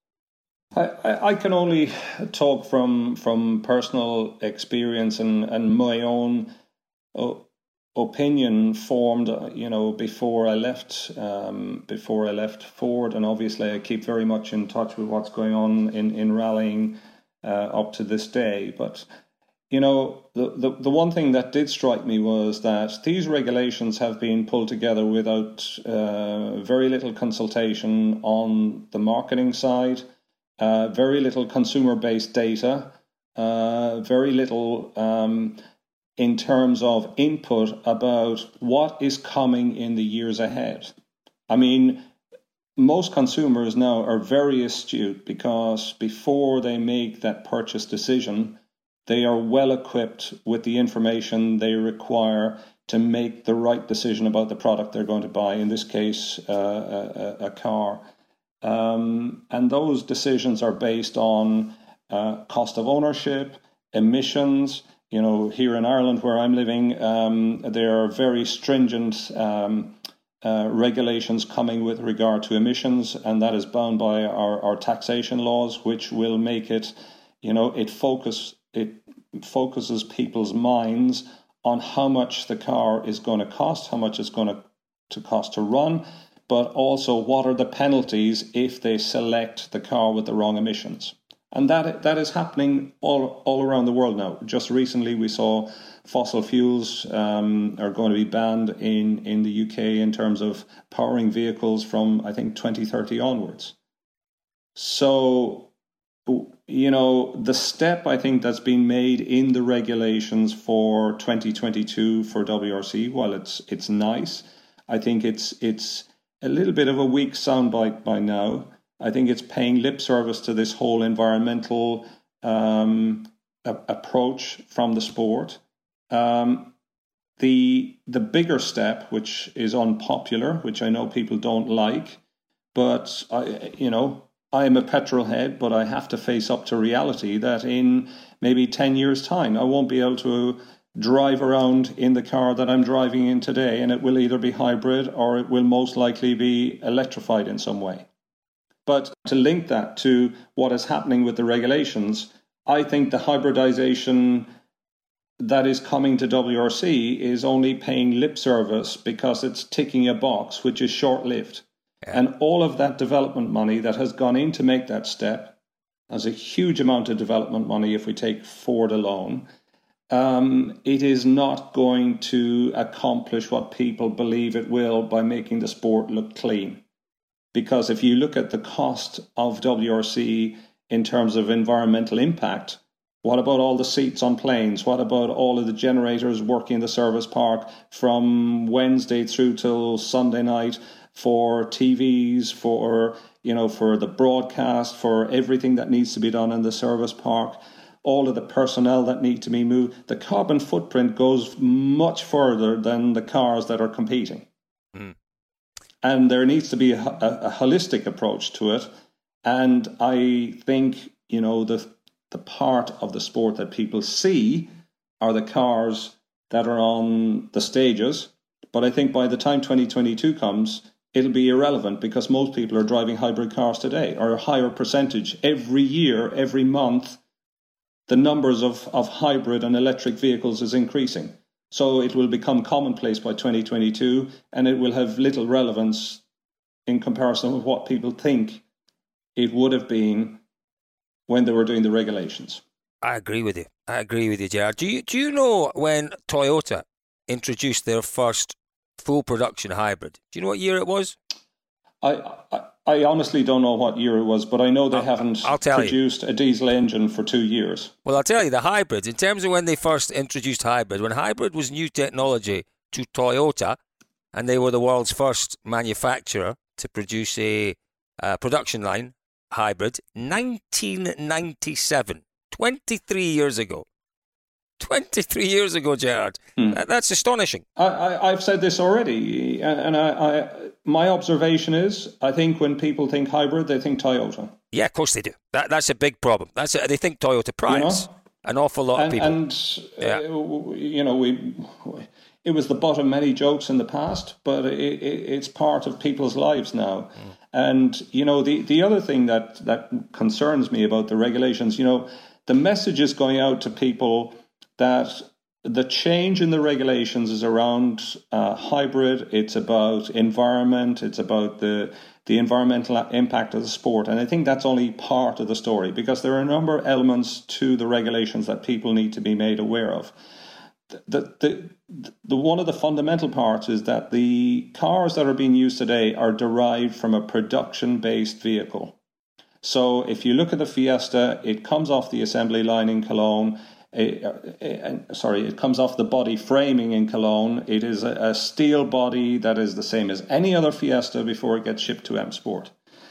I, I can only talk from from personal experience and, and my own uh, opinion formed, you know, before I left, um, before I left Ford, and obviously I keep very much in touch with what's going on in in rallying uh, up to this day. But you know, the, the the one thing that did strike me was that these regulations have been pulled together without uh, very little consultation on the marketing side, uh, very little consumer-based data, uh, very little. Um, in terms of input about what is coming in the years ahead. I mean, most consumers now are very astute because before they make that purchase decision, they are well equipped with the information they require to make the right decision about the product they're going to buy, in this case, uh, a, a car. Um, and those decisions are based on uh, cost of ownership, emissions. You know, here in Ireland, where I'm living, um, there are very stringent um, uh, regulations coming with regard to emissions, and that is bound by our, our taxation laws, which will make it, you know, it focus it focuses people's minds on how much the car is going to cost, how much it's going to, to cost to run, but also what are the penalties if they select the car with the wrong emissions. And that that is happening all all around the world now. Just recently, we saw fossil fuels um, are going to be banned in, in the U K in terms of powering vehicles from, I think, twenty thirty onwards. So, you know, the step, I think, that's been made in the regulations for twenty twenty-two for W R C, while it's it's nice, I think it's it's a little bit of a weak soundbite by now. I think it's paying lip service to this whole environmental um, a- approach from the sport. Um, the the bigger step, which is unpopular, which I know people don't like, but I, you know, I am a petrol head, but I have to face up to reality that in maybe ten years' time, I won't be able to drive around in the car that I'm driving in today, and it will either be hybrid or it will most likely be electrified in some way. But to link that to what is happening with the regulations, I think the hybridization that is coming to W R C is only paying lip service because it's ticking a box, which is short-lived. Yeah. And all of that development money that has gone in to make that step, as a huge amount of development money if we take Ford alone, um, it is not going to accomplish what people believe it will by making the sport look clean. Because if you look at the cost of W R C in terms of environmental impact, What about all the seats on planes? What about all of the generators working in the service park from Wednesday through till Sunday night for T Vs, for, you know, for the broadcast, for everything that needs to be done in the service park, all of the personnel that need to be moved? The carbon footprint goes much further than the cars that are competing. Mm. And there needs to be a, a, a holistic approach to it. And I think, you know, the the part of the sport that people see are the cars that are on the stages. But I think by the time twenty twenty-two comes, it'll be irrelevant because most people are driving hybrid cars today, or a higher percentage. Every year, every month, the numbers of, of hybrid and electric vehicles is increasing. So it will become commonplace by twenty twenty-two, and it will have little relevance in comparison with what people think it would have been when they were doing the regulations. I agree with you. I agree with you, Gerard. Do you, do you know when Toyota introduced their first full production hybrid? Do you know what year it was? I I, I honestly don't know what year it was, but I know they I'll, haven't I'll tell produced you. a diesel engine for two years. Well, I'll tell you, the hybrids, in terms of when they first introduced hybrid, when hybrid was new technology to Toyota, and they were the world's first manufacturer to produce a uh, production line hybrid, nineteen ninety-seven, twenty-three years ago. twenty-three years ago, Gerard. Hmm. That, that's astonishing. I, I, I've said this already, and I, I, my observation is, I think when people think hybrid, they think Toyota. Yeah, of course they do. That, that's a big problem. That's a, they think Toyota Prius. You know? An awful lot and, of people. And, yeah. uh, you know, we... It was the butt of many jokes in the past, but it, it, it's part of people's lives now. Mm. And, you know, the, the other thing that, that concerns me about the regulations, you know, the message is going out to people that the change in the regulations is around uh, hybrid, it's about environment, it's about the the environmental impact of the sport. And I think that's only part of the story, because there are a number of elements to the regulations that people need to be made aware of. The, the, the one of the fundamental parts is that the cars that are being used today are derived from a production-based vehicle. So if you look at the Fiesta, it comes off the assembly line in Cologne. It, uh, sorry, it comes off the body framing in Cologne. It is a, a steel body that is the same as any other Fiesta before it gets shipped to M Sport.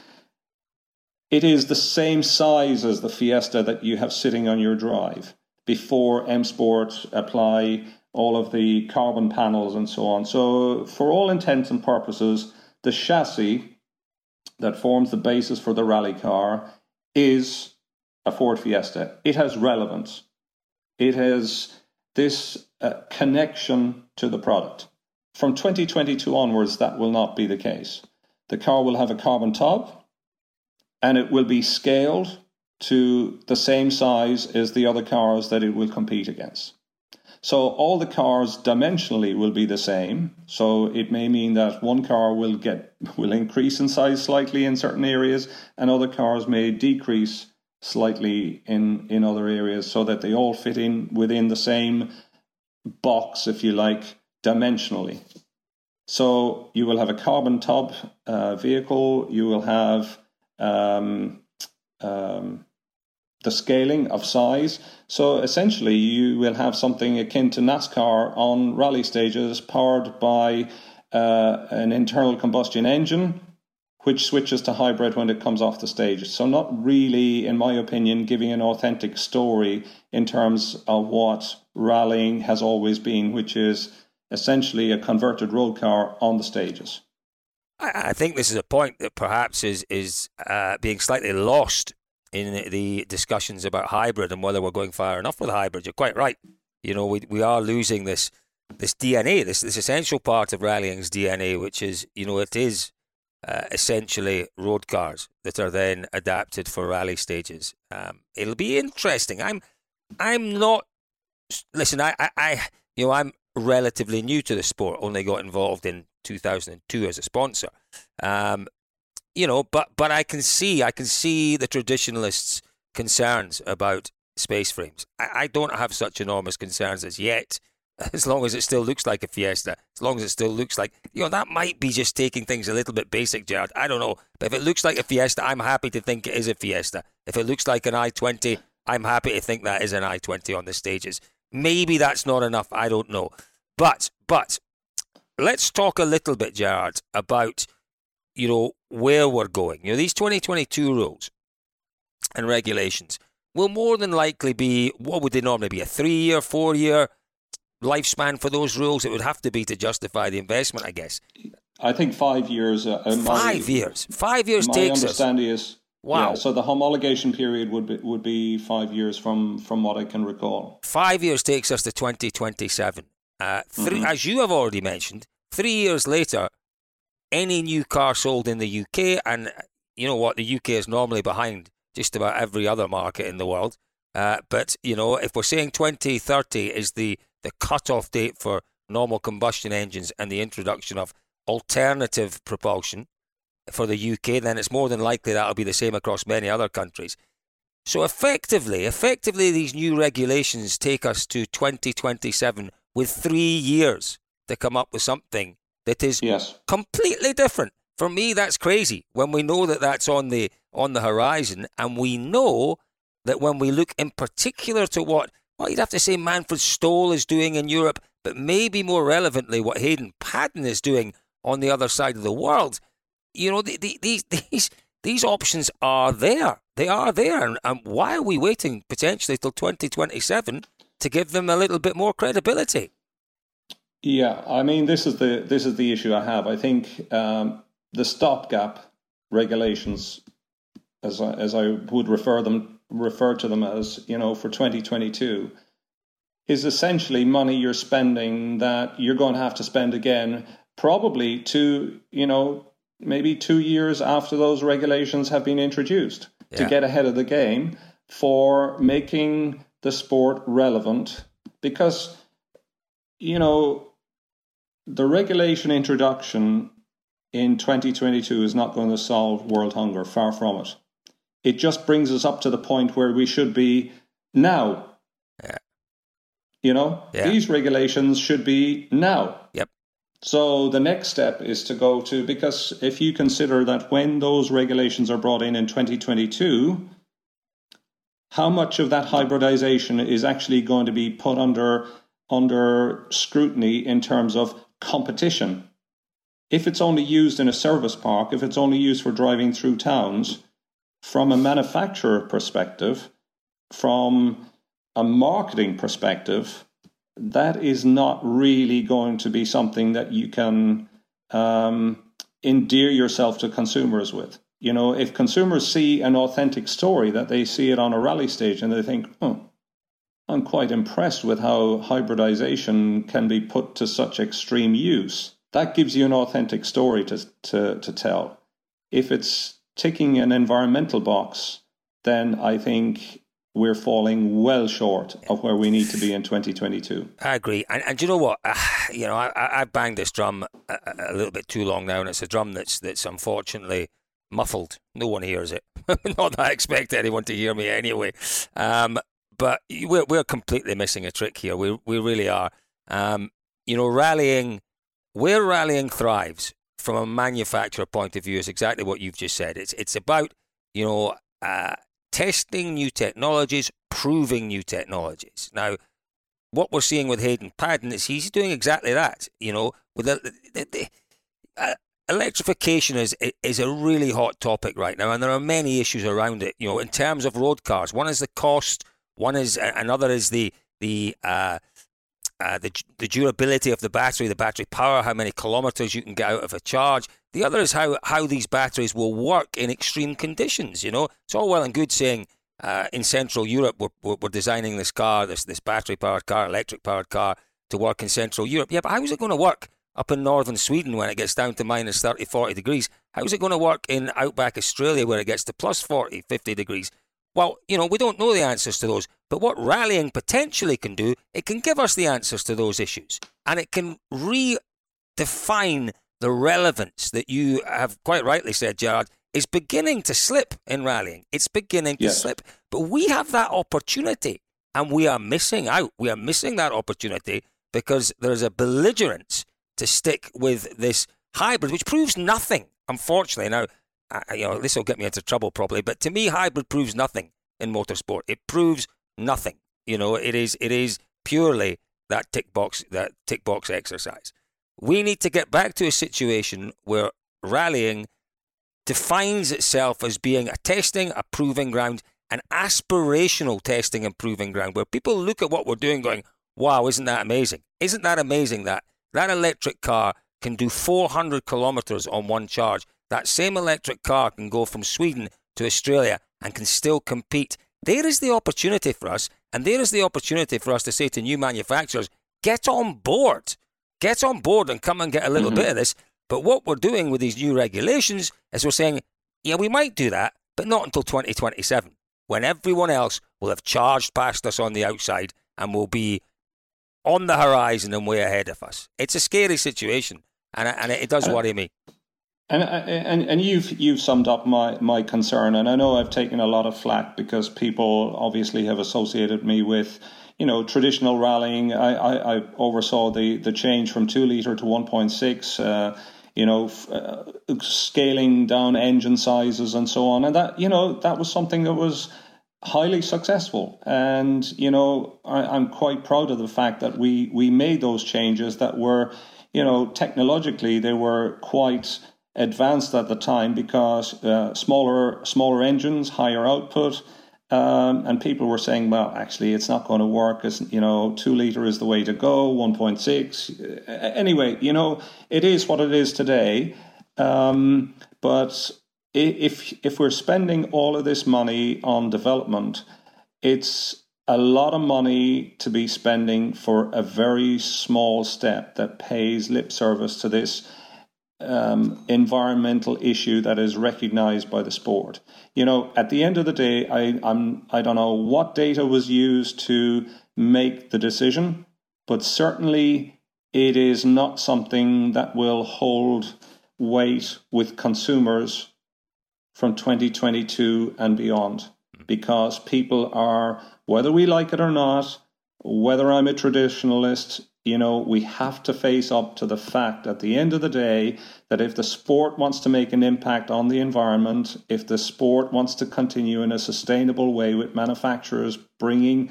It is the same size as the Fiesta that you have sitting on your drive before M Sport apply all of the carbon panels and so on. So for all intents and purposes, the chassis that forms the basis for the rally car is a Ford Fiesta. It has relevance. It has this uh, connection to the product. From twenty twenty-two onwards, that will not be the case. The car will have a carbon top, and it will be scaled to the same size as the other cars that it will compete against. So all the cars dimensionally will be the same. So it may mean that one car will get will increase in size slightly in certain areas, and other cars may decrease slightly in, in other areas, so that they all fit in within the same box, if you like, dimensionally. So you will have a carbon top uh, vehicle, you will have um, um, the scaling of size. So essentially you will have something akin to NASCAR on rally stages, powered by uh, an internal combustion engine, which switches to hybrid when it comes off the stage. So not really, in my opinion, giving an authentic story in terms of what rallying has always been, which is essentially a converted road car on the stages. I think this is a point that perhaps is, is uh, being slightly lost in the discussions about hybrid and whether we're going far enough with hybrid. You're quite right. You know, we we are losing this this D N A, this this essential part of rallying's D N A, which is, you know, it is uh, essentially road cars that are then adapted for rally stages. Um, it'll be interesting. I'm I'm not. Listen, I, I, I you know I'm relatively new to the sport. Only got involved in two thousand two as a sponsor. Um, You know, but but I can see I can see the traditionalists' concerns about space frames. I, I don't have such enormous concerns as yet, as long as it still looks like a Fiesta, as long as it still looks like, you know, that might be just taking things a little bit basic, Gerard. I don't know. But if it looks like a Fiesta, I'm happy to think it is a Fiesta. If it looks like an i twenty, I'm happy to think that is an I twenty on the stages. Maybe that's not enough, I don't know. But, but, let's talk a little bit, Gerard, about, you know, where we're going. You know, these twenty twenty-two rules and regulations will more than likely be, what would they normally be, a three-year, four-year lifespan for those rules? It would have to be to justify the investment, I guess. I think five years. Uh, five my, years. Five years my takes us. My understanding is, wow. Yeah, so the homologation period would be, would be five years from, from what I can recall. Five years takes us to twenty twenty-seven. Uh, three, mm-hmm. As you have already mentioned, three years later, any new car sold in the U K, and you know what, the U K is normally behind just about every other market in the world. Uh, but, you know, if we're saying twenty thirty is the, the cut-off date for normal combustion engines and the introduction of alternative propulsion for the U K, then it's more than likely that'll be the same across many other countries. So effectively, effectively, these new regulations take us to twenty twenty-seven with three years to come up with something that is yes. completely different. For me, that's crazy when we know that that's on the on the horizon, and we know that when we look in particular to what, well, you'd have to say Manfred Stoll is doing in Europe, but maybe more relevantly what Hayden Paddon is doing on the other side of the world. You know, the, the, these these these options are there. They are there. And, and why are we waiting potentially till twenty twenty-seven to give them a little bit more credibility? Yeah, I mean, this is the this is the issue I have. I think um, the stopgap regulations, as I, as I would refer them refer to them as, you know, for twenty twenty-two, is essentially money you're spending that you're going to have to spend again, probably two, you know, maybe two years after those regulations have been introduced, yeah. to get ahead of the game for making the sport relevant. Because, you know, the regulation introduction in twenty twenty-two is not going to solve world hunger, far from it. It just brings us up to the point where we should be now. Yeah. You know, yeah. These regulations should be now. Yep. So the next step is to go to, because if you consider that when those regulations are brought in in twenty twenty-two, how much of that hybridization is actually going to be put under under scrutiny in terms of competition? If it's only used in a service park, if it's only used for driving through towns, from a manufacturer perspective, from a marketing perspective, that is not really going to be something that you can um, endear yourself to consumers with. You know, if consumers see an authentic story, that they see it on a rally stage and they think, oh, I'm quite impressed with how hybridization can be put to such extreme use. That gives you an authentic story to, to, to tell. If it's ticking an environmental box, then I think we're falling well short of where we need to be in twenty twenty-two. I agree. And, and do you know what? Uh, you know, I, I've banged this drum a, a little bit too long now, and it's a drum that's that's unfortunately muffled. No one hears it. Not that I expect anyone to hear me anyway. Um, but we're, we're completely missing a trick here. We we really are. Um, you know, rallying, where rallying thrives from a manufacturer point of view is exactly what you've just said. It's it's about, you know, uh, testing new technologies, proving new technologies. Now, what we're seeing with Hayden Paddon is he's doing exactly that. You know, with the, the, the uh, electrification is is a really hot topic right now, and there are many issues around it. You know, in terms of road cars, one is the cost, one is another is the the uh, uh, the the durability of the battery, the battery power, how many kilometers you can get out of a charge. The other is how how these batteries will work in extreme conditions. You know, it's all well and good saying uh, in Central Europe we're, we're we're designing this car, this this battery powered car, electric powered car to work in Central Europe. Yeah, but how is it going to work up in northern Sweden when it gets down to minus thirty, forty degrees? How's it going to work in outback Australia where it gets to plus forty, fifty degrees? Well, you know, we don't know the answers to those. But what rallying potentially can do, it can give us the answers to those issues. And it can redefine the relevance that you have quite rightly said, Gerard, is beginning to slip in rallying. It's beginning to yes. slip. But we have that opportunity and we are missing out. We are missing that opportunity because there's a belligerence to stick with this hybrid, which proves nothing, unfortunately. Now, I, you know, this will get me into trouble probably, but to me, hybrid proves nothing. in motorsport. It proves nothing. You know, it is it is purely that tick box that tick box exercise. We need to get back to a situation where rallying defines itself as being a testing, a proving ground, an aspirational testing and proving ground, where people look at what we're doing going, wow, isn't that amazing? Isn't that amazing that that electric car can do four hundred kilometers on one charge? That same electric car can go from Sweden to Australia and can still compete. There is the opportunity for us, and there is the opportunity for us to say to new manufacturers, get on board. Get on board and come and get a little mm-hmm. bit of this. But what we're doing with these new regulations is we're saying, yeah, we might do that, but not until twenty twenty-seven, when everyone else will have charged past us on the outside and will be on the horizon and way ahead of us. It's a scary situation, and and it does worry me. And and and you've you've summed up my, my concern, and I know I've taken a lot of flack because people obviously have associated me with, you know, traditional rallying. I, I, I oversaw the, the change from two litre to one point six, uh, you know, uh, scaling down engine sizes and so on. And that, you know, that was something that was highly successful. And, you know, I, I'm quite proud of the fact that we, we made those changes that were, you know, technologically, they were quite advanced at the time because uh, smaller smaller engines, higher output. Um, and people were saying, well, actually, it's not going to work. It's, you know, two litre is the way to go, one point six. Anyway, you know, it is what it is today. Um, but if if we're spending all of this money on development, it's a lot of money to be spending for a very small step that pays lip service to this Um, environmental issue that is recognized by the sport. You know, at the end of the day, I, I'm I don't know what data was used to make the decision, but certainly it is not something that will hold weight with consumers from twenty twenty-two and beyond, because people are, whether we like it or not, whether I'm a traditionalist, you know, we have to face up to the fact at the end of the day that if the sport wants to make an impact on the environment, if the sport wants to continue in a sustainable way with manufacturers bringing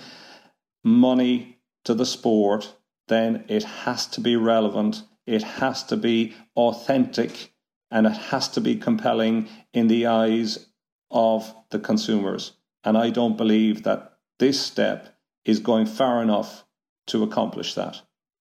money to the sport, then it has to be relevant, it has to be authentic, and it has to be compelling in the eyes of the consumers. And I don't believe that this step is going far enough to accomplish that.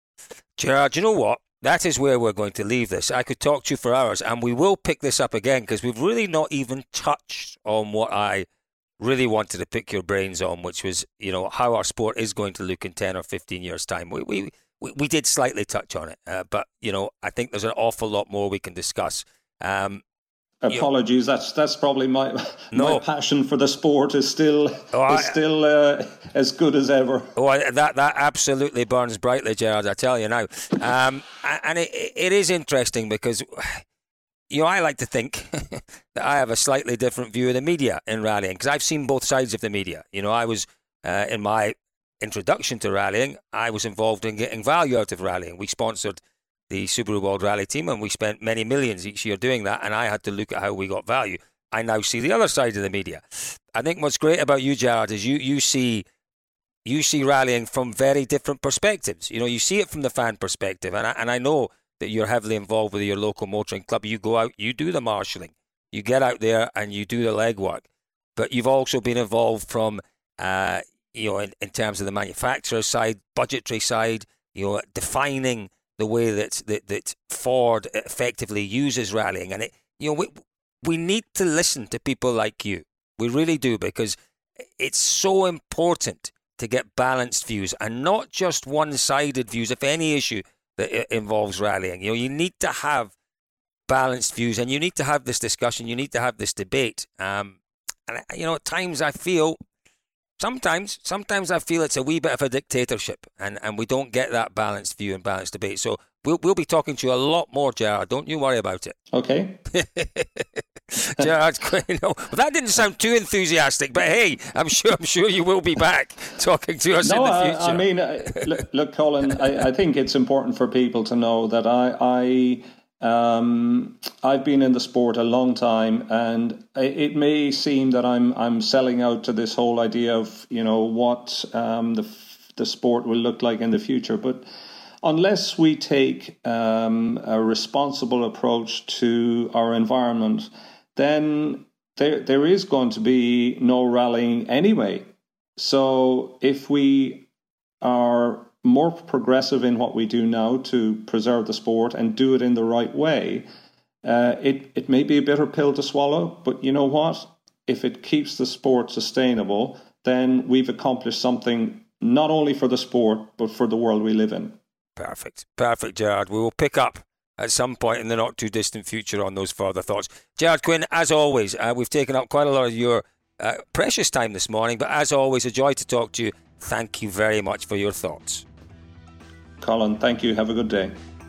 Gerard, you know what? That is where we're going to leave this. I could talk to you for hours, and we will pick this up again because we've really not even touched on what I really wanted to pick your brains on, which was, you know, how our sport is going to look in ten or fifteen years' time. We we we, we did slightly touch on it, uh, but, you know, I think there's an awful lot more we can discuss. Um, Apologies, you know, that's that's probably my no. my passion for the sport is still oh, I, is still uh, as good as ever. Oh, that that absolutely burns brightly, Gerard. I tell you now, um, and it it is interesting because, you know, I like to think that I have a slightly different view of the media in rallying because I've seen both sides of the media. You know, I was uh, in my introduction to rallying, I was involved in getting value out of rallying. We sponsored the Subaru World Rally Team, and we spent many millions each year doing that, and I had to look at how we got value. I now see the other side of the media. I think what's great about you, Gerard, is you you see you see rallying from very different perspectives. You know, you see it from the fan perspective, and I, and I know that you're heavily involved with your local motoring club. You go out, you do the marshalling, you get out there and you do the legwork, but you've also been involved from, uh, you know, in, in terms of the manufacturer side, budgetary side, you know, defining the way that, that that Ford effectively uses rallying. And, it, you know, we, we need to listen to people like you. We really do, because it's so important to get balanced views and not just one-sided views of any issue that involves rallying. You know, you need to have balanced views, and you need to have this discussion. You need to have this debate. Um, and, you know, at times I feel... Sometimes, sometimes I feel it's a wee bit of a dictatorship, and, and we don't get that balanced view and balanced debate. So we'll we'll be talking to you a lot more, Gerard. Don't you worry about it. Okay. Gerard, you know, well, that didn't sound too enthusiastic, but hey, I'm sure I'm sure you will be back talking to us no, in the future. I, I mean, uh, look, look, Colin, I, I think it's important for people to know that I I Um, I've been in the sport a long time, and it may seem that I'm I'm selling out to this whole idea of, you know, what um, the the sport will look like in the future. But unless we take um, a responsible approach to our environment, then there there is going to be no rallying anyway. So if we are more progressive in what we do now to preserve the sport and do it in the right way, uh, it, it may be a bitter pill to swallow, but you know what? If it keeps the sport sustainable, then we've accomplished something not only for the sport, but for the world we live in. Perfect. Perfect, Gerard. We will pick up at some point in the not too distant future on those further thoughts. Gerard Quinn, as always, uh, we've taken up quite a lot of your uh, precious time this morning, but as always, a joy to talk to you. Thank you very much for your thoughts. Colin, thank you. Have a good day.